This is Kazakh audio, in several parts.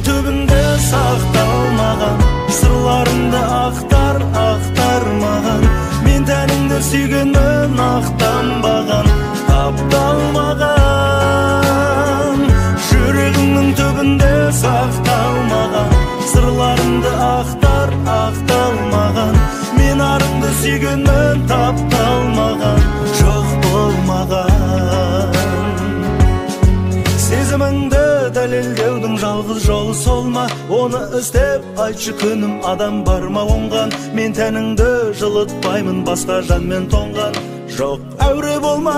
түбінде сақталмаған сырларымды ақтармаған, мен тәніңді сүйгенмін ақтанбаған, тапталмаған. Жүрегімнің түбінде сақталмаған сырларымды ақталмаған, мен арыңды сүйгенмін тапталмаған, жоқ болмаған. Сезіміңді дәлелдеудің жалғыз жолы сол ма? Оны іздеп айтшы күнім, адам бар ма оңған? Мен тәніңді жылытпаймын, басқа жанмен тоңған. Жоқ, әуре болма,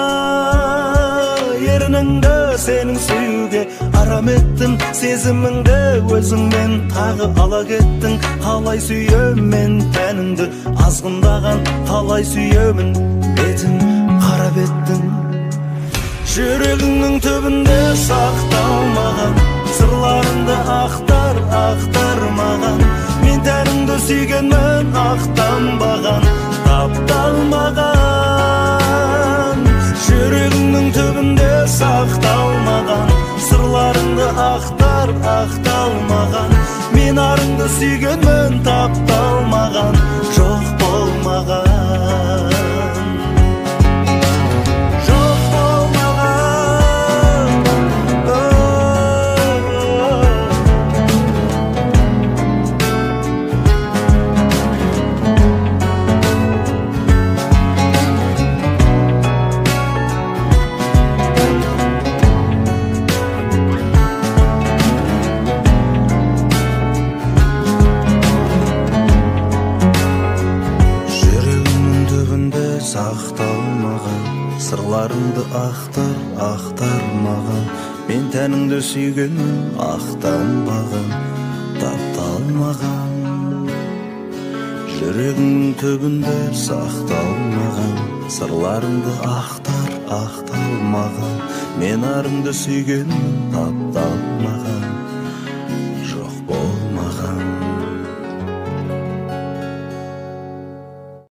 ерініңді сенің сүюге арам еттім. Сезіміңді өзіңмен тағы ала кеттің. Қалай сүйемін тәніңді азғындаған, қалай сүйемін бетін қара беттің. Жүрегіңнің түбінде сақталмаған сырларыңды ақтармаған, мен тәніңді сүйгенмін ақтанбаған, тапталмаған. Жүрегіңнің түбінде сақталмаған сырларыңды ақталмаған, мен арыңды сүйгенмін тапталмаған, жоқ болмаған. Сырларыңды ақтармаған, мен тәніңді сүйгенмін ақтанбаған, тапталмаған. Жүрегіңнің түбінде сақталмаған сырларыңды ақтармаған, мен арыңды сүйгенмін тапталмаған.